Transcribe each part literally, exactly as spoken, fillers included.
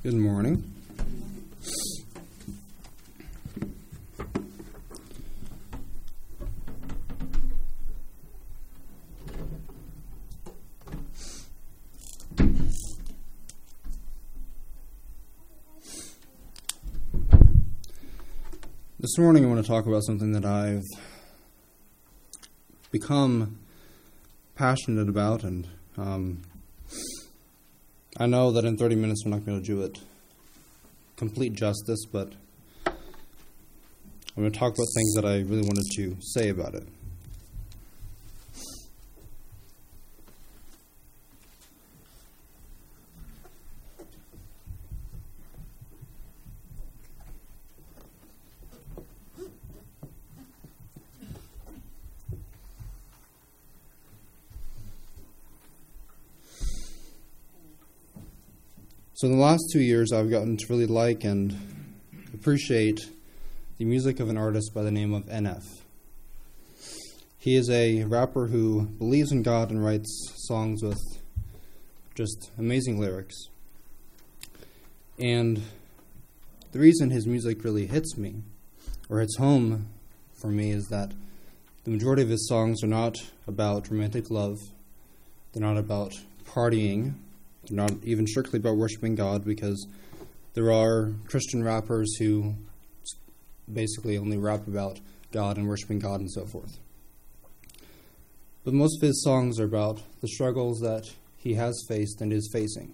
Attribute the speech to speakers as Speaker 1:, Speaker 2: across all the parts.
Speaker 1: Good morning. This morning I want to talk about something that I've become passionate about, and um, I know that in thirty minutes I'm not going to do it complete justice, but I'm going to talk about things that I really wanted to say about it. So in the last two years, I've gotten to really like and appreciate the music of an artist by the name of N F. He is a rapper who believes in God and writes songs with just amazing lyrics. And the reason his music really hits me, or hits home for me, is that the majority of his songs are not about romantic love. They're not about partying. They're not even strictly about worshiping God, because there are Christian rappers who basically only rap about God and worshiping God and so forth. But most of his songs are about the struggles that he has faced and is facing.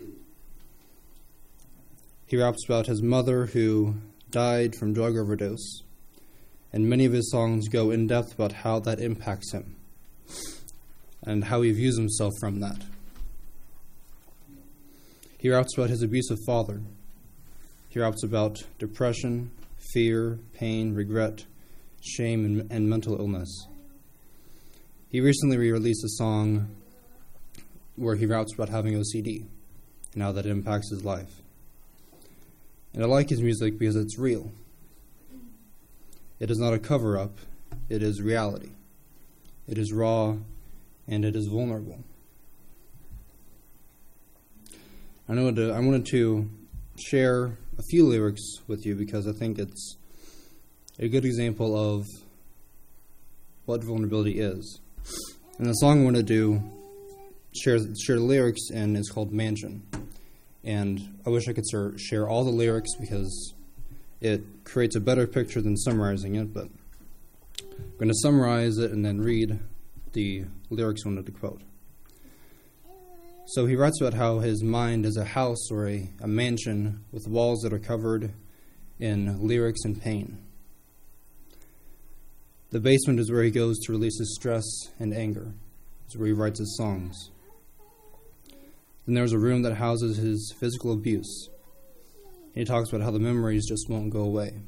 Speaker 1: He raps about his mother who died from drug overdose, and many of his songs go in depth about how that impacts him and how he views himself from that. He raps about his abusive father. He raps about depression, fear, pain, regret, shame, and, and mental illness. He recently re-released a song where he raps about having O C D and how that impacts his life. And I like his music because it's real. It is not a cover-up. It is reality. It is raw, and it is vulnerable. I wanted to, I wanted to share a few lyrics with you because I think it's a good example of what vulnerability is. And the song I want to do, share, share the lyrics in, is called Mansion. And I wish I could share all the lyrics because it creates a better picture than summarizing it, but I'm going to summarize it and then read the lyrics I wanted to quote. So he writes about how his mind is a house or a, a mansion with walls that are covered in lyrics and pain. The basement is where he goes to release his stress and anger. It's where he writes his songs. Then there's a room that houses his physical abuse. He talks about how the memories just won't go away.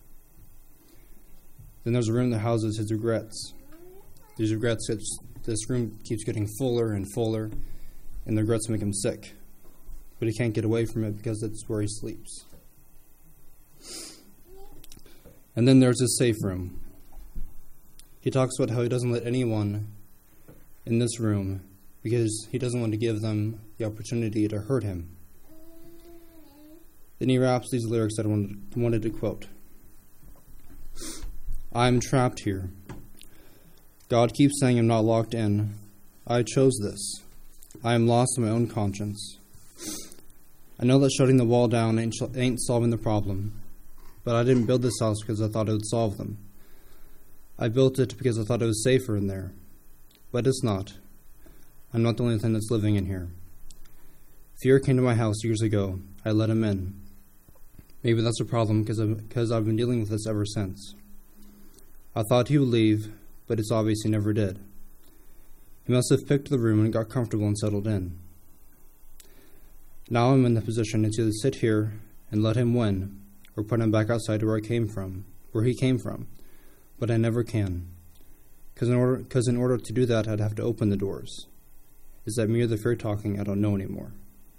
Speaker 1: Then there's a room that houses his regrets. These regrets, this room keeps getting fuller and fuller, and the regrets make him sick. But he can't get away from it because it's where he sleeps. And then there's his safe room. He talks about how he doesn't let anyone in this room because he doesn't want to give them the opportunity to hurt him. Then he raps these lyrics that I wanted, wanted to quote. I'm trapped here. God keeps saying I'm not locked in. I chose this. I am lost in my own conscience. I know that shutting the wall down ain't, ain't solving the problem, but I didn't build this house because I thought it would solve them. I built it because I thought it was safer in there, but it's not. I'm not the only thing that's living in here. Fear came to my house years ago. I let him in. Maybe that's a problem because because I've been dealing with this ever since. I thought he would leave, but it's obvious he never did. He must have picked the room and got comfortable and settled in. Now I'm in the position to either sit here and let him win, or put him back outside to where I came from, where he came from. But I never can, because in order, because in order to do that, I'd have to open the doors. Is that me or the fear talking? I don't know anymore.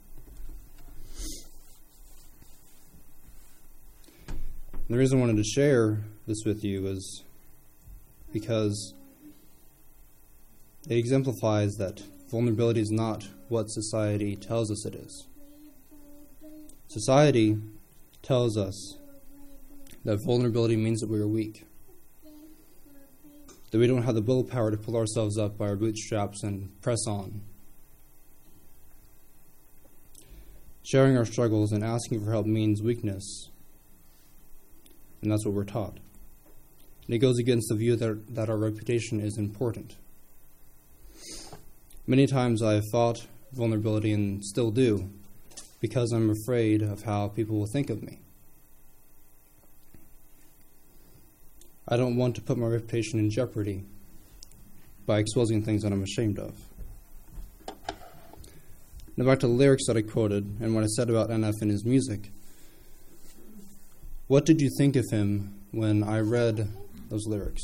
Speaker 1: And the reason I wanted to share this with you is because it exemplifies that vulnerability is not what society tells us it is. Society tells us that vulnerability means that we are weak, that we don't have the willpower to pull ourselves up by our bootstraps and press on. Sharing our struggles and asking for help means weakness, and that's what we're taught. And it goes against the view that, that our reputation is important. Many times I have fought vulnerability and still do, because I'm afraid of how people will think of me. I don't want to put my reputation in jeopardy by exposing things that I'm ashamed of. Now back to the lyrics that I quoted and what I said about N F and his music. What did you think of him when I read those lyrics?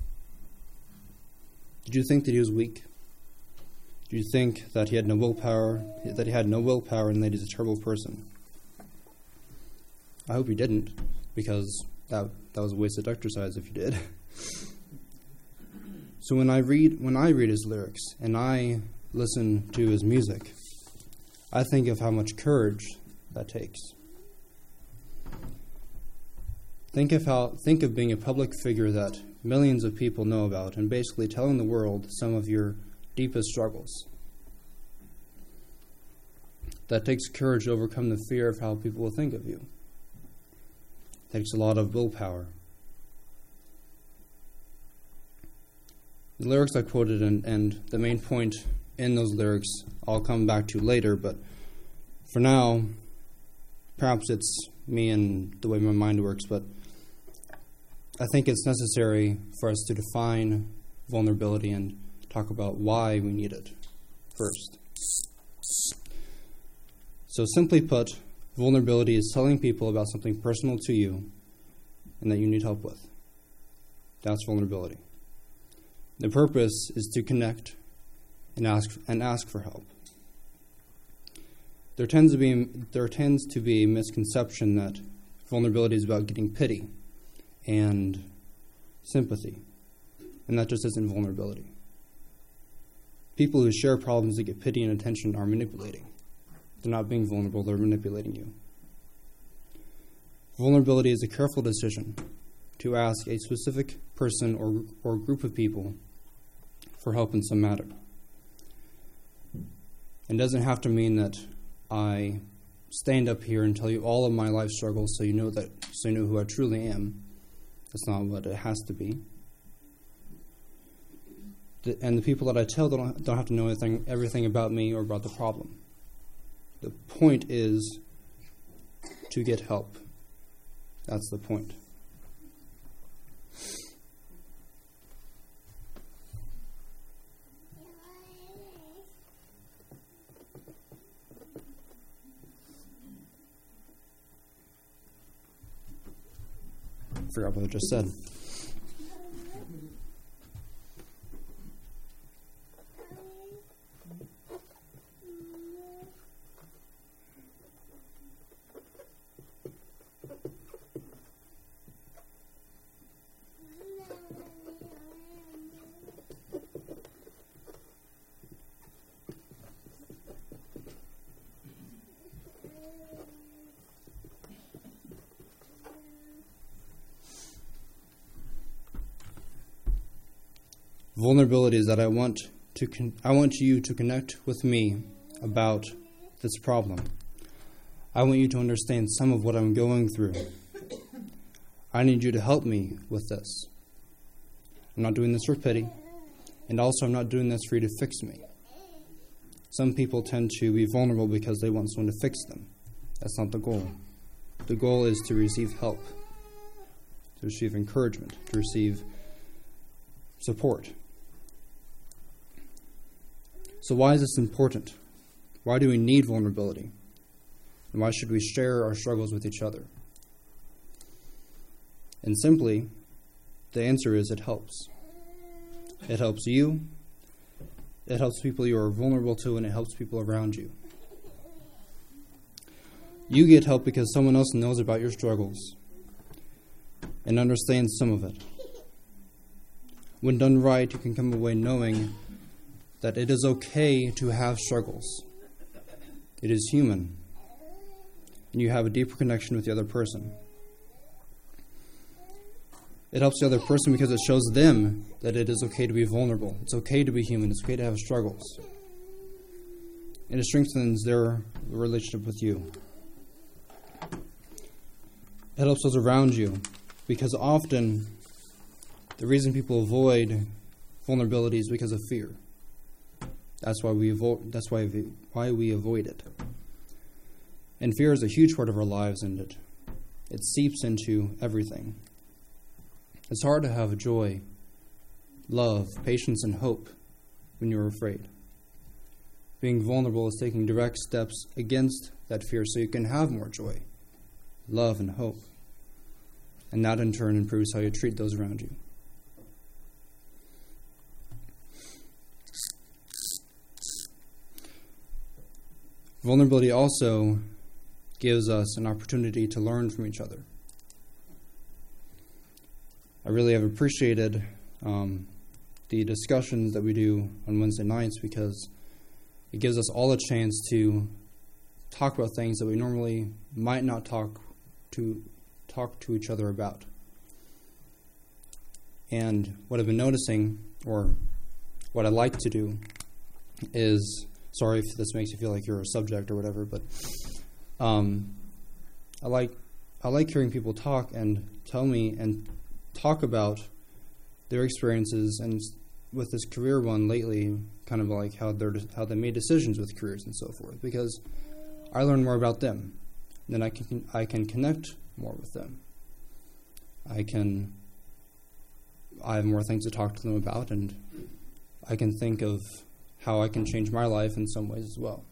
Speaker 1: Did you think that he was weak? Did you think that he had no willpower, that he had no willpower and that he's a terrible person? I hope you didn't, because that that was a wasted exercise if you did. So when I read when I read his lyrics and I listen to his music, I think of how much courage that takes. Think of how think of being a public figure that millions of people know about and basically telling the world some of your deepest struggles. That takes courage to overcome the fear of how people will think of you. It takes a lot of willpower. The lyrics I quoted and, and the main point in those lyrics I'll come back to later, but for now, perhaps it's me and the way my mind works, but I think it's necessary for us to define vulnerability and talk about why we need it first. So simply put, vulnerability is telling people about something personal to you and that you need help with. That's vulnerability. The purpose is to connect and ask and ask for help. There tends to be there tends to be a misconception that vulnerability is about getting pity and sympathy, and that just isn't vulnerability. People who share problems that get pity and attention are manipulating. They're not being vulnerable, they're manipulating you. Vulnerability is a careful decision to ask a specific person or, or group of people for help in some matter. It doesn't have to mean that I stand up here and tell you all of my life struggles so you know that so you know who I truly am. That's not what it has to be. The, and the people that I tell don't, don't have to know anything, everything about me or about the problem. The point is to get help. That's the point. I forgot what I just said. Vulnerability is that I want to con- I want you to connect with me about this problem. I want you to understand some of what I'm going through. I need you to help me with this. I'm not doing this for pity, and also I'm not doing this for you to fix me. Some people tend to be vulnerable because they want someone to fix them. That's not the goal. The goal is to receive help, to receive encouragement, to receive support. So why is this important? Why do we need vulnerability? And why should we share our struggles with each other? And simply, the answer is it helps. It helps you, it helps people you are vulnerable to, and it helps people around you. You get help because someone else knows about your struggles and understands some of it. When done right, you can come away knowing that it is okay to have struggles. It is human. and you have a deeper connection with the other person. It helps the other person because it shows them that it is okay to be vulnerable. It's okay to be human. It's okay to have struggles. And it strengthens their relationship with you. It helps those around you because often the reason people avoid vulnerability is because of fear. That's why we avoid. That's why we, why we avoid it. And fear is a huge part of our lives, and it it seeps into everything. It's hard to have joy, love, patience, and hope when you're afraid. Being vulnerable is taking direct steps against that fear so you can have more joy, love, and hope. And that in turn improves how you treat those around you. Vulnerability also gives us an opportunity to learn from each other. I really have appreciated um, the discussions that we do on Wednesday nights because it gives us all a chance to talk about things that we normally might not talk to talk to each other about. And what I've been noticing, or what I like to do, is, sorry if this makes you feel like you're a subject or whatever, but um, I like I like hearing people talk and tell me and talk about their experiences, and with this career one lately, kind of like how they how they made decisions with careers and so forth. Because I learn more about them, then I can I can connect more with them. I can I have more things to talk to them about, and I can think of how I can change my life in some ways as well.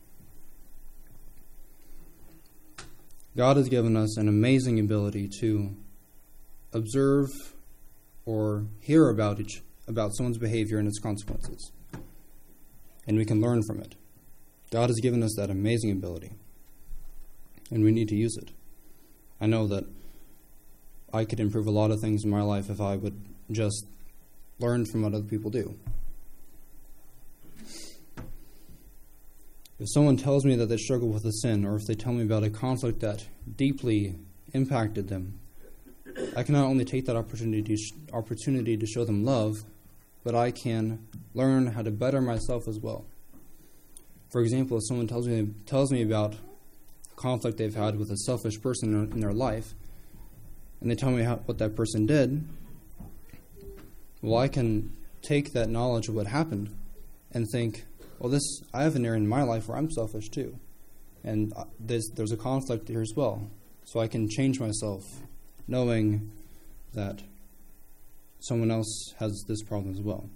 Speaker 1: God has given us an amazing ability to observe or hear about each about someone's behavior and its consequences, and we can learn from it. God has given us that amazing ability, and we need to use it. I know that I could improve a lot of things in my life if I would just learn from what other people do. If someone tells me that they struggle with a sin, or if they tell me about a conflict that deeply impacted them, I can not only take that opportunity opportunity to show them love, but I can learn how to better myself as well. For example, if someone tells me tells me about a conflict they've had with a selfish person in their life, and they tell me how, what that person did, well, I can take that knowledge of what happened and think, well, this I have an area in my life where I'm selfish too, and there's, there's a conflict here as well. So I can change myself, knowing that someone else has this problem as well.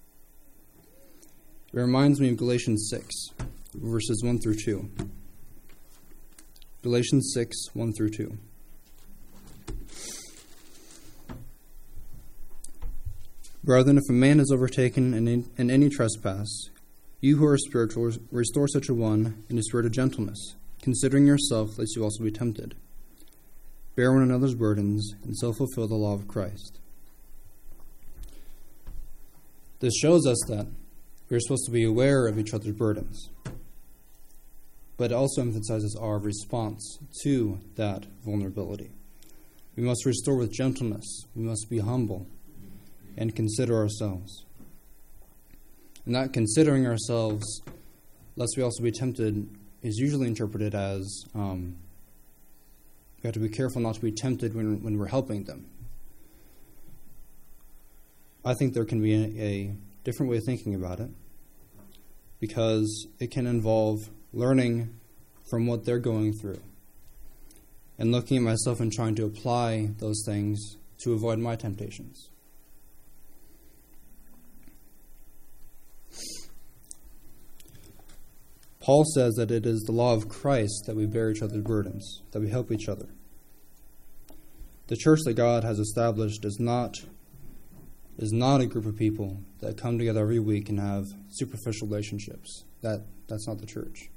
Speaker 1: It reminds me of Galatians six, verses one through two. Galatians six, one through two. Brethren, if a man is overtaken in, in any trespass, you who are spiritual, restore such a one in a spirit of gentleness, considering yourself, lest you also be tempted. Bear one another's burdens, and so fulfill the law of Christ. This shows us that we're supposed to be aware of each other's burdens, but it also emphasizes our response to that vulnerability. We must restore with gentleness. We must be humble and consider ourselves. And that considering ourselves, lest we also be tempted, is usually interpreted as um, we have to be careful not to be tempted when, when we're helping them. I think there can be a, a different way of thinking about it, because it can involve learning from what they're going through and looking at myself and trying to apply those things to avoid my temptations. Paul says that it is the law of Christ that we bear each other's burdens, that we help each other. The church that God has established is not, is not a group of people that come together every week and have superficial relationships. That, that's not the church.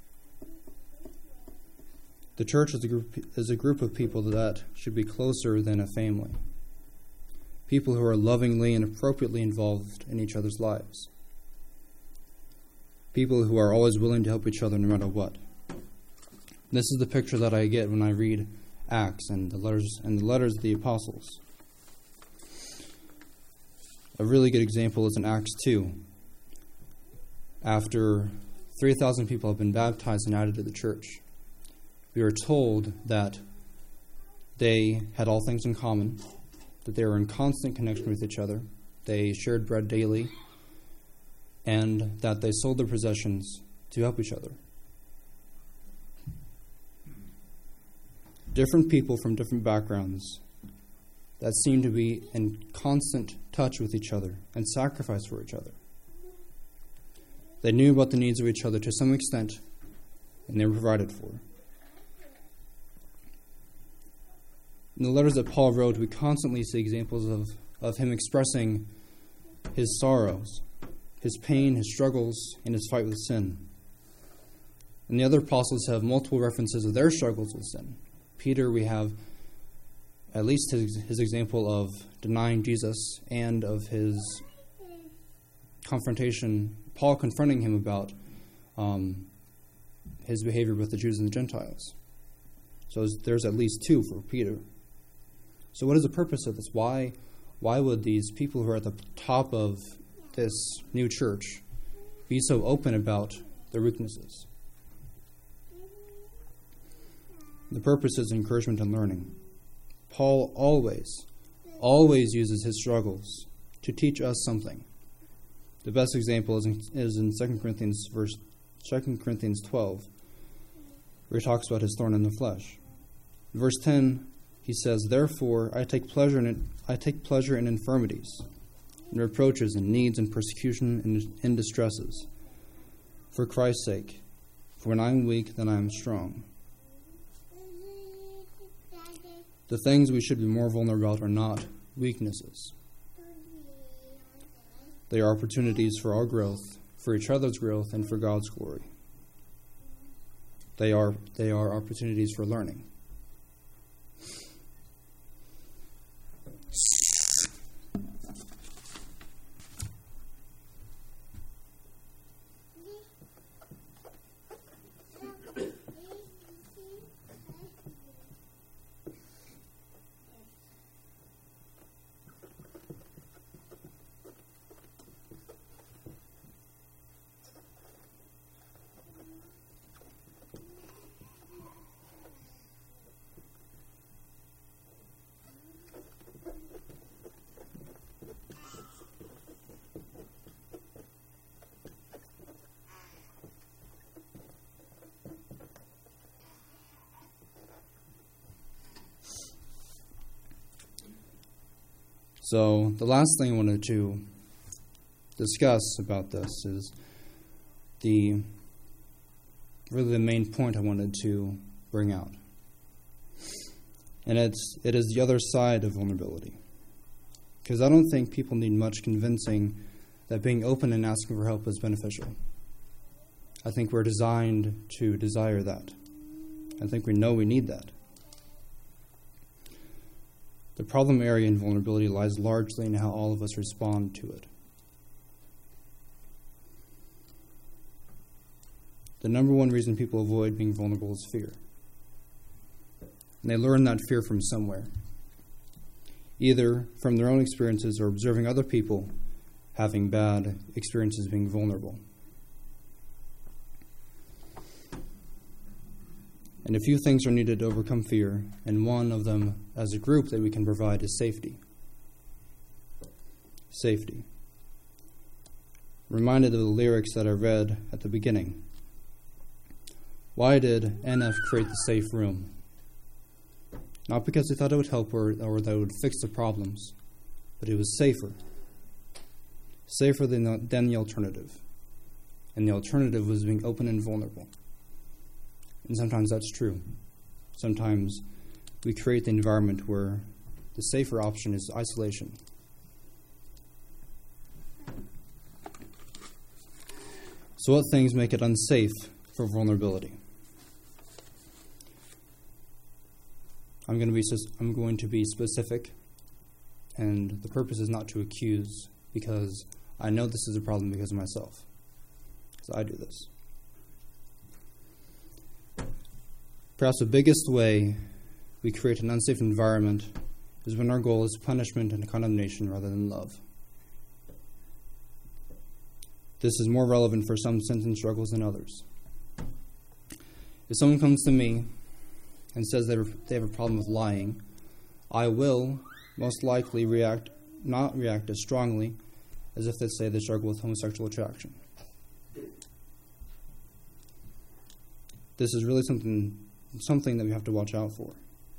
Speaker 1: The church is a group, is a group of people that should be closer than a family. People who are lovingly and appropriately involved in each other's lives. People who are always willing to help each other no matter what. This is the picture that I get when I read Acts and the letters and the letters of the apostles. A really good example is in Acts two. After three thousand people have been baptized and added to the church, we are told that they had all things in common, that they were in constant connection with each other, they shared bread daily, and that they sold their possessions to help each other. Different people from different backgrounds that seemed to be in constant touch with each other and sacrifice for each other. They knew about the needs of each other to some extent, and they were provided for. In the letters that Paul wrote, we constantly see examples of, of him expressing his sorrows, his pain, his struggles, and his fight with sin. And the other apostles have multiple references of their struggles with sin. Peter, we have at least his, his example of denying Jesus and of his confrontation, Paul confronting him about um, his behavior with the Jews and the Gentiles. So there's at least two for Peter. So what is the purpose of this? Why, why would these people who are at the top of this new church be so open about their weaknesses? The purpose is encouragement and learning. Paul always, always uses his struggles to teach us something. The best example is in, is in Second Corinthians verse Second Corinthians twelve, where he talks about his thorn in the flesh. In verse ten, he says, "Therefore I take pleasure in it, I take pleasure in infirmities, in reproaches, in needs, and persecution, and in distresses, for Christ's sake. For when I am weak, then I am strong." The things we should be more vulnerable about are not weaknesses. They are opportunities for our growth, for each other's growth, and for God's glory. They are, they are opportunities for learning. So the last thing I wanted to discuss about this is the really the main point I wanted to bring out. And it's it is the other side of vulnerability. Because I don't think people need much convincing that being open and asking for help is beneficial. I think we're designed to desire that. I think we know we need that. The problem area in vulnerability lies largely in how all of us respond to it. The number one reason people avoid being vulnerable is fear. And they learn that fear from somewhere, either from their own experiences or observing other people having bad experiences being vulnerable. And a few things are needed to overcome fear, and one of them, as a group, that we can provide is safety. Safety. Reminded of the lyrics that I read at the beginning. Why did N F create the safe room? Not because they thought it would help or, or that it would fix the problems, but it was safer. Safer than the, than the alternative. And the alternative was being open and vulnerable. And sometimes that's true. Sometimes we create the environment where the safer option is isolation. So what things make it unsafe for vulnerability? I'm going to be I'm going to be specific, and the purpose is not to accuse, because I know this is a problem because of myself. Because I do this. Perhaps the biggest way we create an unsafe environment is when our goal is punishment and condemnation rather than love. This is more relevant for some sins and struggles than others. If someone comes to me and says they have a problem with lying, I will most likely react, not react as strongly as if they say they struggle with homosexual attraction. This is really something, something that we have to watch out for.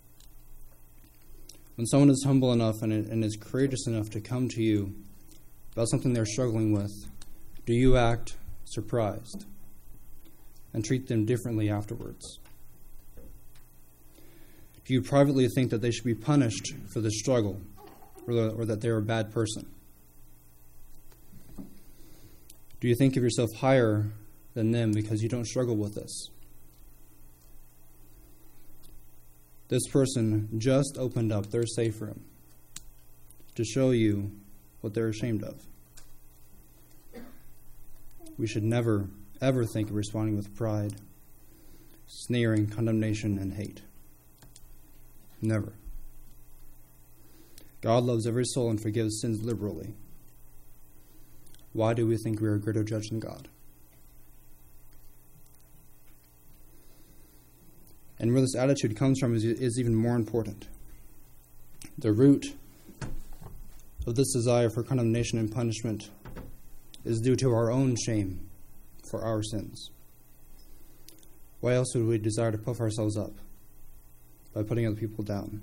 Speaker 1: When someone is humble enough and, and is courageous enough to come to you about something they're struggling with, do you act surprised and treat them differently afterwards? Do you privately think that they should be punished for the struggle or, the, or that they're a bad person? Do you think of yourself higher than them because you don't struggle with this? This person just opened up their safe room to show you what they're ashamed of. We should never, ever think of responding with pride, sneering, condemnation, and hate. Never. God loves every soul and forgives sins liberally. Why do we think we are a greater judge than God? And where this attitude comes from is, is even more important. The root of this desire for condemnation and punishment is due to our own shame for our sins. Why else would we desire to puff ourselves up by putting other people down?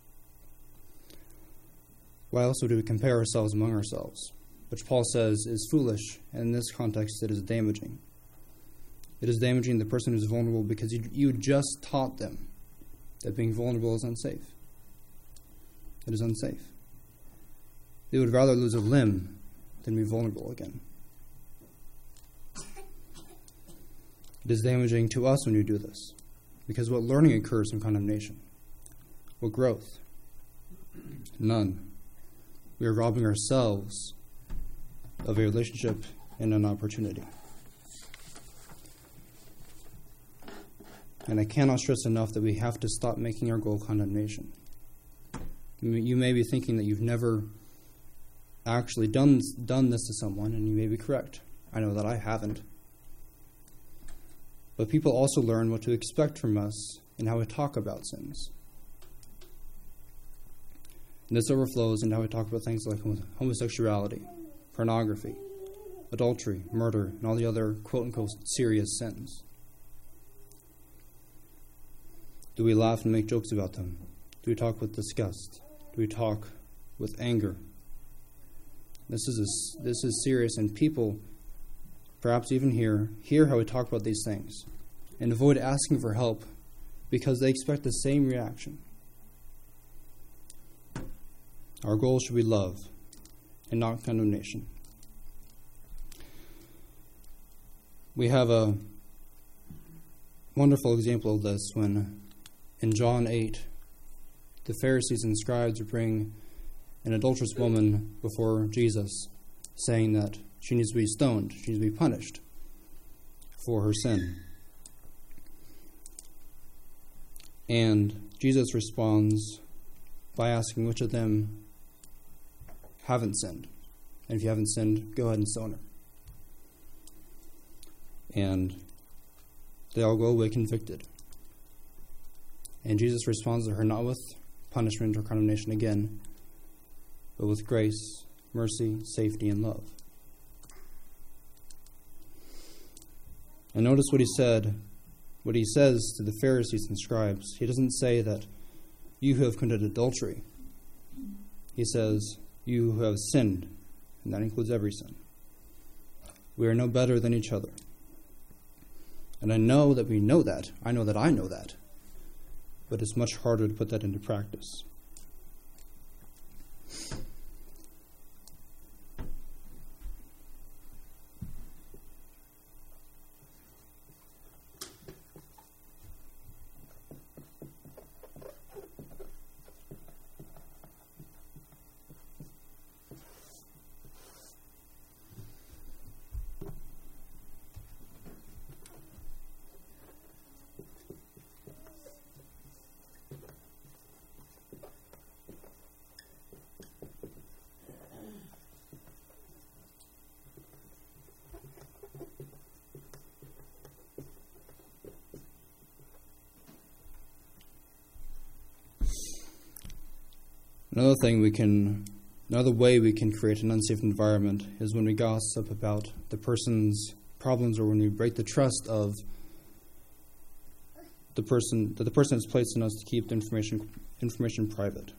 Speaker 1: Why else would we compare ourselves among ourselves, which Paul says is foolish, and in this context it is damaging. It is damaging the person who is vulnerable because you, you just taught them that being vulnerable is unsafe. It is unsafe. They would rather lose a limb than be vulnerable again. It is damaging to us when you do this, because what learning occurs from condemnation? What growth? None. We are robbing ourselves of a relationship and an opportunity. And I cannot stress enough that we have to stop making our goal condemnation. You may be thinking that you've never actually done done this to someone, and you may be correct. I know that I haven't. But people also learn what to expect from us and how we talk about sins. And this overflows into how we talk about things like homosexuality, pornography, adultery, murder, and all the other quote-unquote serious sins. Do we laugh and make jokes about them? Do we talk with disgust? Do we talk with anger? This is a, this is serious, and people, perhaps even here, hear how we talk about these things and avoid asking for help because they expect the same reaction. Our goal should be love and not condemnation. We have a wonderful example of this when in John eight, the Pharisees and scribes bring an adulterous woman before Jesus, saying that she needs to be stoned, she needs to be punished for her sin. And Jesus responds by asking which of them haven't sinned. And if you haven't sinned, go ahead and stone her. And they all go away convicted. And Jesus responds to her not with punishment or condemnation again, but with grace, mercy, safety, and love. And notice what he said, what he says to the Pharisees and scribes. He doesn't say that you who have committed adultery. He says, you who have sinned, and that includes every sin. We are no better than each other. And I know that we know that. I know that I know that. But it's much harder to put that into practice. Another thing we can, another way we can create an unsafe environment is when we gossip about the person's problems, or when we break the trust of the person that the person has placed in us to keep the information information private.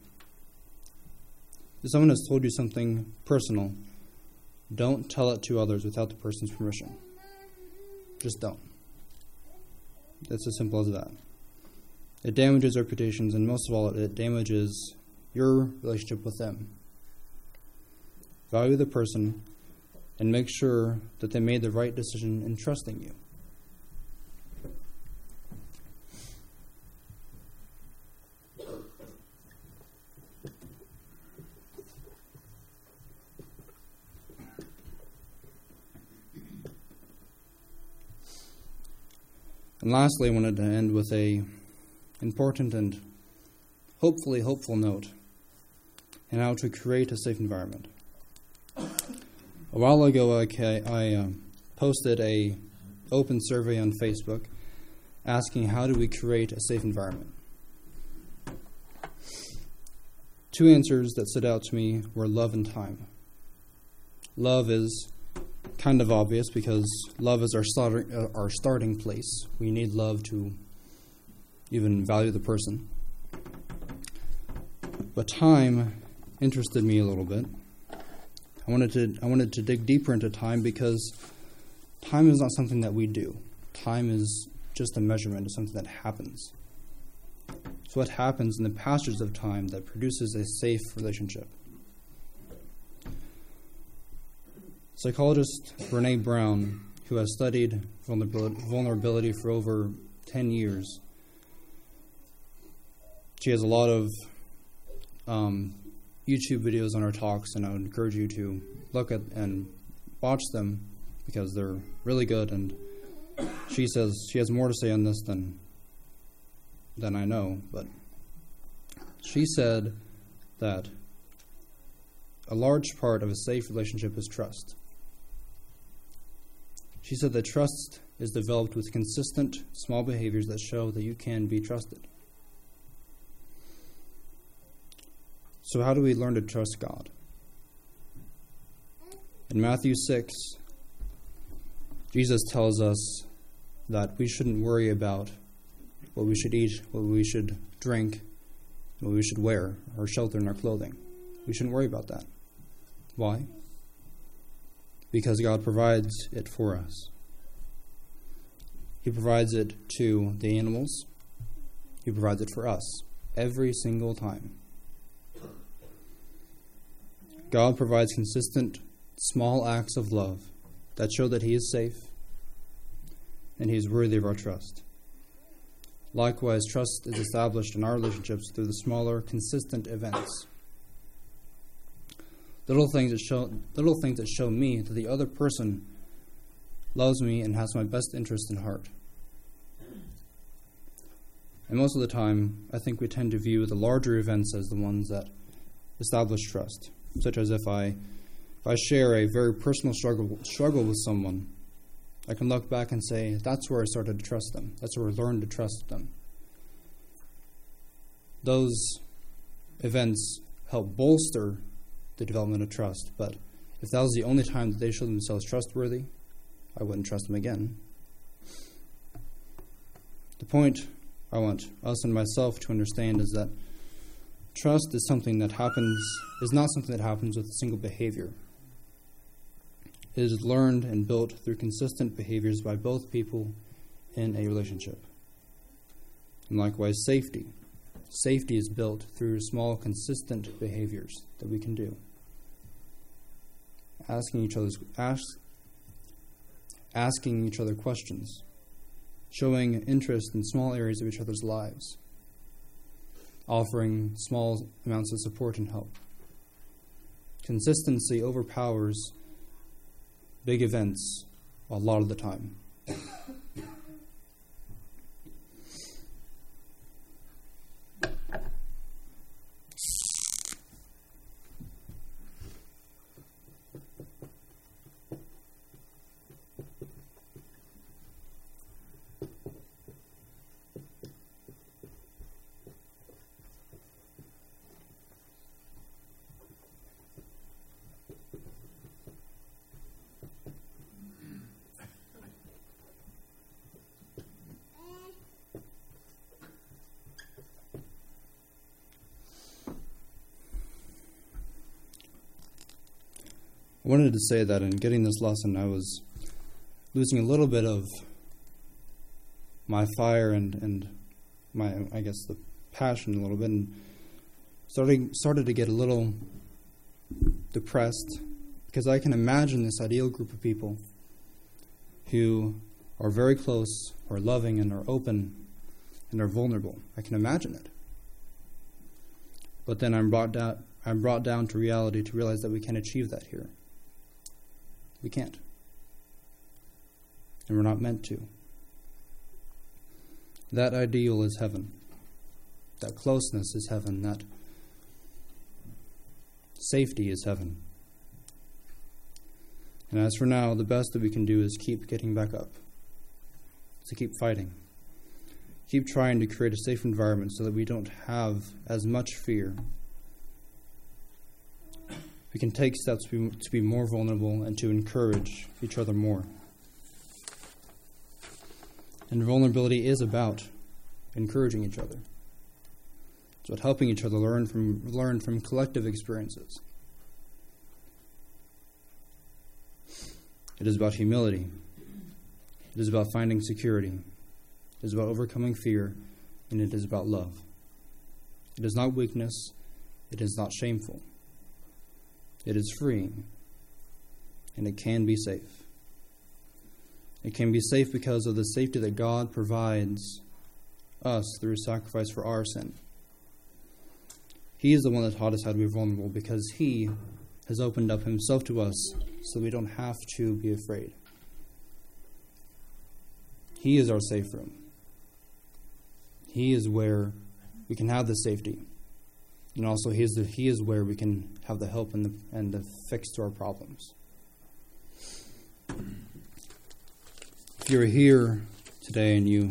Speaker 1: If someone has told you something personal, don't tell it to others without the person's permission. Just don't. It's as simple as that. It damages reputations, and most of all, it damages your relationship with them. Value the person and make sure that they made the right decision in trusting you. And lastly, I wanted to end with a important and hopefully hopeful note on how to create a safe environment. A while ago, I, I uh, posted a open survey on Facebook asking how do we create a safe environment. Two answers that stood out to me were love and time. Love is kind of obvious because love is our starting, uh, our starting place. We need love to even value the person. But time interested me a little bit. I wanted to I wanted to dig deeper into time because time is not something that we do. Time is just a measurement of something that happens. It's what happens in the passage of time that produces a safe relationship. Psychologist Brené Brown, who has studied vulnerability for over ten years, she has a lot of um, YouTube videos on her talks, and I would encourage you to look at and watch them because they're really good. And she says she has more to say on this than than I know, but she said that a large part of a safe relationship is trust. She said that trust is developed with consistent, small behaviors that show that you can be trusted. So how do we learn to trust God? In Matthew six, Jesus tells us that we shouldn't worry about what we should eat, what we should drink, what we should wear, or shelter in our clothing. We shouldn't worry about that. Why? Because God provides it for us. He provides it to the animals. He provides it for us every single time. God provides consistent, small acts of love that show that He is safe and He is worthy of our trust. Likewise, trust is established in our relationships through the smaller, consistent events. Little things that show, little things that show me that the other person loves me and has my best interest in heart. And most of the time, I think we tend to view the larger events as the ones that establish trust. Such as if I if I share a very personal struggle struggle with someone, I can look back and say, that's where I started to trust them. That's where I learned to trust them. Those events help bolster the development of trust, but if that was the only time that they showed themselves trustworthy, I wouldn't trust them again. The point I want us and myself to understand is that trust is something that happens, is not something that happens with a single behavior. It is learned and built through consistent behaviors by both people in a relationship. And likewise, safety. Safety is built through small, consistent behaviors that we can do. Asking each other's ask, asking each other questions, showing interest in small areas of each other's lives, offering small amounts of support and help. Consistency overpowers big events a lot of the time. I wanted to say that in getting this lesson, I was losing a little bit of my fire and, and my, I guess, the passion a little bit, and starting, started to get a little depressed, because I can imagine this ideal group of people who are very close, are loving, and are open, and are vulnerable. I can imagine it. But then I'm brought down, I'm brought down to reality to realize that we can't achieve that here. We can't. And we're not meant to. That ideal is heaven. That closeness is heaven. That safety is heaven. And as for now, the best that we can do is keep getting back up. To keep fighting. Keep trying to create a safe environment so that we don't have as much fear. We can take steps to be, to be more vulnerable and to encourage each other more. And vulnerability is about encouraging each other. It's about helping each other learn from learn from collective experiences. It is about humility. It is about finding security. It is about overcoming fear, and it is about love. It is not weakness. It is not shameful. It is freeing, and it can be safe. It can be safe because of the safety that God provides us through sacrifice for our sin. He is the one that taught us how to be vulnerable, because He has opened up Himself to us so we don't have to be afraid. He is our safe room. He is where we can have the safety. And also He is, the, he is where we can have the help and the, and the fix to our problems. If you're here today and you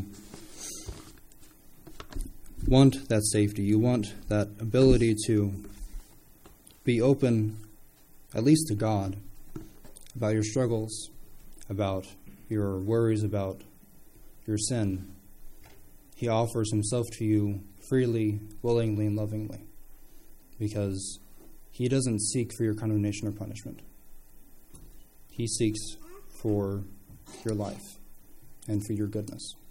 Speaker 1: want that safety, you want that ability to be open, at least to God, about your struggles, about your worries, about your sin, He offers Himself to you freely, willingly, and lovingly, because He doesn't seek for your condemnation or punishment. He seeks for your life and for your goodness.